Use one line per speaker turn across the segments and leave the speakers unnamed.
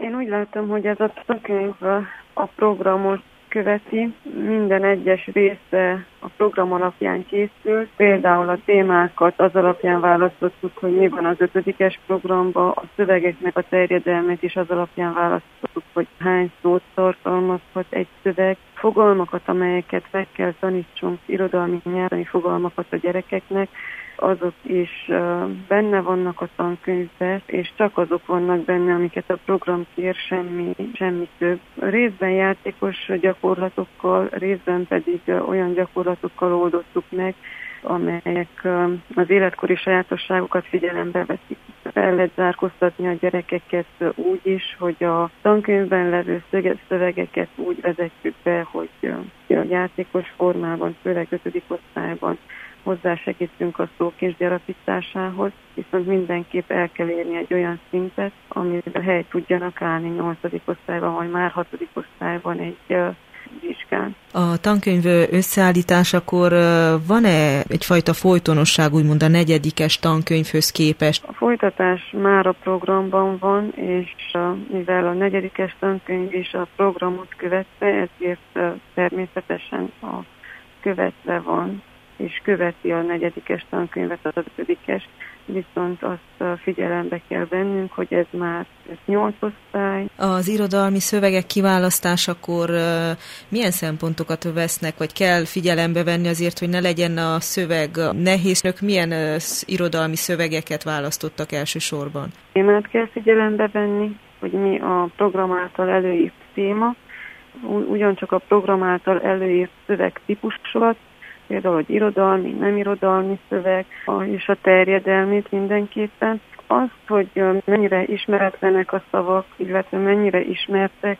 Én úgy látom, hogy ez a tankönyv a programot követi, minden egyes része a program alapján készült, például a témákat az alapján választottuk, hogy mi van az 5. programban, a szövegeknek a terjedelmét is az alapján választottuk, hogy hány szót tartalmazhat egy szöveg, fogalmakat, amelyeket meg kell tanítsunk, irodalmi nyelvi fogalmakat a gyerekeknek, azok is benne vannak a tankönyvben, és csak azok vannak benne, amiket a program kér, semmi több. Részben játékos gyakorlatokkal, részben pedig olyan gyakorlatokkal oldottuk meg, amelyek az életkori sajátosságokat figyelembe veszik. El lehet zárkóztatni a gyerekeket úgy is, hogy a tankönyvben levő szövegeket úgy vezetjük be, hogy a játékos formában, főleg 5. osztályban hozzásegítünk a szókincs gyarapításához, viszont mindenképp el kell érni egy olyan szintet, amire helyt tudjanak állni 8. osztályban, vagy már 6. osztályban egy vizsgán.
A tankönyv összeállításakor van-e egyfajta folytonosság, úgymond a 4. tankönyvhöz képest?
A folytatás már a programban van, és mivel a 4. tankönyv is a programot követte, ezért természetesen a követve van, és követi a 4. tankönyvet, az 5. Viszont azt figyelembe kell vennünk, hogy ez már 8 osztály.
Az irodalmi szövegek kiválasztásakor milyen szempontokat vesznek, vagy kell figyelembe venni azért, hogy ne legyen a szöveg nehéz? Önök milyen irodalmi szövegeket választottak elsősorban?
Témát kell figyelembe venni, hogy mi a program által előírt téma, ugyancsak a program által előírt szövegtípusokat, például, hogy irodalmi, nem irodalmi szöveg, és a terjedelmét mindenképpen. Azt, hogy mennyire ismeretlenek a szavak, illetve mennyire ismertek,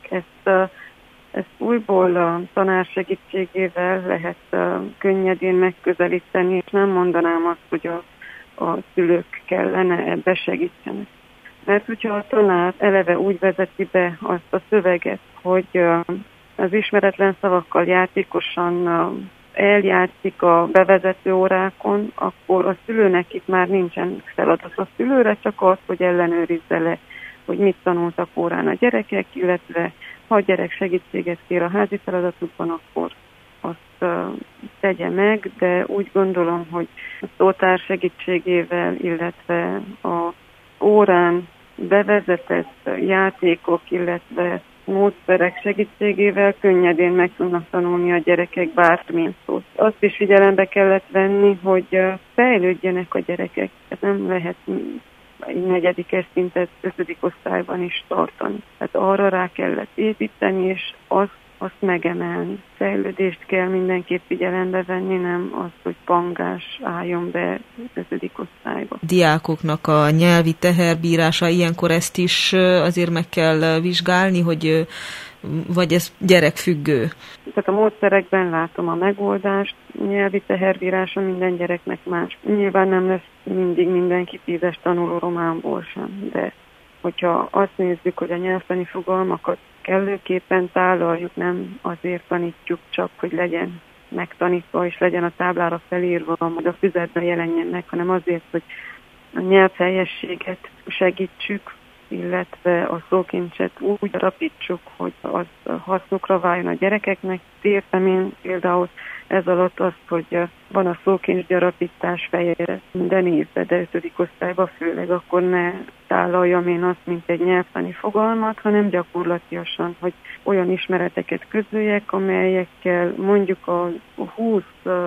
ezt újból a tanár segítségével lehet könnyedén megközelíteni, és nem mondanám azt, hogy a szülők kellene ebbe segítsenek. Mert hogyha a tanár eleve úgy vezeti be azt a szöveget, hogy az ismeretlen szavakkal játékosan eljátszik a bevezető órákon, akkor a szülőnek itt már nincsen feladat a szülőre, csak az, hogy ellenőrizze le, hogy mit tanultak órán a gyerekek, illetve ha a gyerek segítséget kér a házi feladatukban, akkor azt tegye meg, de úgy gondolom, hogy a szótár segítségével, illetve a órán bevezetett játékok, illetve módszerek segítségével könnyedén meg tudnak tanulni a gyerekek bármilyen szót. Azt is figyelembe kellett venni, hogy fejlődjenek a gyerekek. Ez nem lehet egy 4. szintet 5. osztályban is tartani. Tehát arra rá kellett építeni, és azt megemelni. Fejlődést kell mindenképp figyelembe venni, nem az, hogy pangás álljon be 5. osztályba.
Diákoknak a nyelvi teherbírása, ilyenkor ezt is azért meg kell vizsgálni, hogy vagy ez gyerekfüggő?
Tehát a módszerekben látom a megoldást, nyelvi teherbírása minden gyereknek más. Nyilván nem lesz mindig mindenki 10-es tanuló románból sem, de hogyha azt nézzük, hogy a nyelvtani fogalmakat kellőképpen tálaljuk, nem azért tanítjuk csak, hogy legyen megtanítva, és legyen a táblára felírva, majd a füzetben jelenjen meg, hanem azért, hogy a nyelvhelyességet segítsük, illetve a szókincset úgy rapítsuk, hogy az hasznukra váljon a gyerekeknek. Értem én például ez alatt azt, hogy van a szókincs gyarapítás fejére minden évben, de 5. osztályban főleg, akkor ne tálaljam én azt, mint egy nyelvtani fogalmat, hanem gyakorlatilag, hogy olyan ismereteket közöljek, amelyekkel mondjuk a 20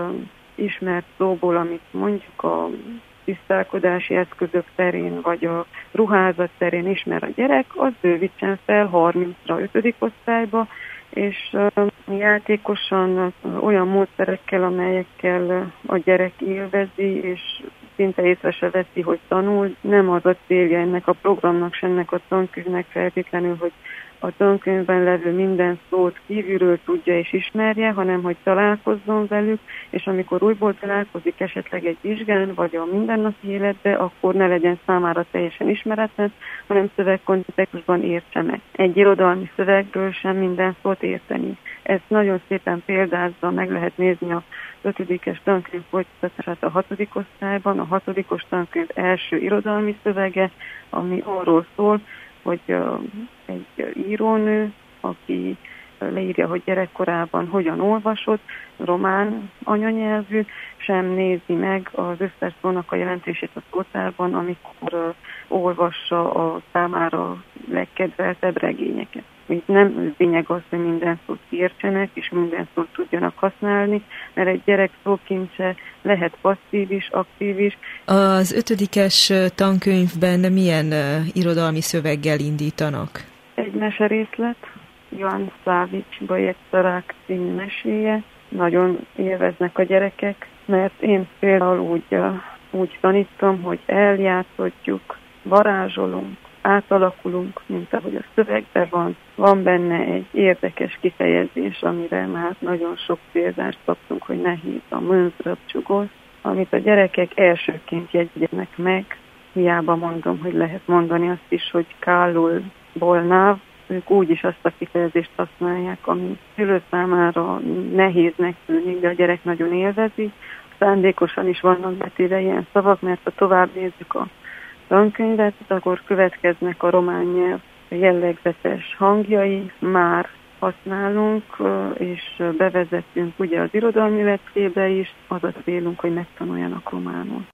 ismert szóból, amit mondjuk a tisztálkodási eszközök terén, vagy a ruházat terén ismer a gyerek, az bővítsen fel 30-ra 5. osztályba, és játékosan olyan módszerekkel, amelyekkel a gyerek élvezi, és szinte észre se veszi, hogy tanul. Nem az a célja ennek a programnak, se ennek a tankönyvnek feltétlenül, hogy a tankönyvben levő minden szót kívülről tudja és ismerje, hanem hogy találkozzon velük, és amikor újból találkozik esetleg egy vizsgán, vagy a mindennapi életbe, akkor ne legyen számára teljesen ismeretlen, hanem szövegkontextusban értse meg. Egy irodalmi szövegből sem minden szót érteni. Ezt nagyon szépen példázva meg lehet nézni a 5. tankönyv folytatását a 6. osztályban. A 6. tankönyv első irodalmi szövege, ami arról szól, hogy egy írónő, aki leírja, hogy gyerekkorában hogyan olvasott, román anyanyelvű, sem nézi meg az összes szónak a jelentését a szótárban, amikor olvassa a számára legkedveltebb regényeket. Itt nem lényeg az, hogy minden szót értsenek, és minden szót tudjanak használni, mert egy gyerek szókincse lehet passzív is, aktív is.
Az 5. tankönyvben milyen irodalmi szöveggel indítanak?
Egy meserészlet, Jan Szlávics Bajegyszarák című meséje. Nagyon élveznek a gyerekek, mert én például úgy tanítom, hogy eljátszotjuk, varázsolunk, átalakulunk, mint ahogy a szövegben van. Van benne egy érdekes kifejezés, amire már nagyon sok példást kaptunk, hogy nehéz a mönzröpcsugos, amit a gyerekek elsőként jegyeznek meg. Hiába mondom, hogy lehet mondani azt is, hogy kálul bolnáv, ők úgyis azt a kifejezést használják, ami szülő számára nehéznek tűnik, de a gyerek nagyon élvezi. Szándékosan is vannak betéve ilyen szavak, mert ha tovább nézzük a tankönyvet, akkor következnek a román nyelv jellegzetes hangjai, már használunk, és bevezetünk ugye az irodalmi leckébe is, az a célunk, hogy megtanuljanak románul.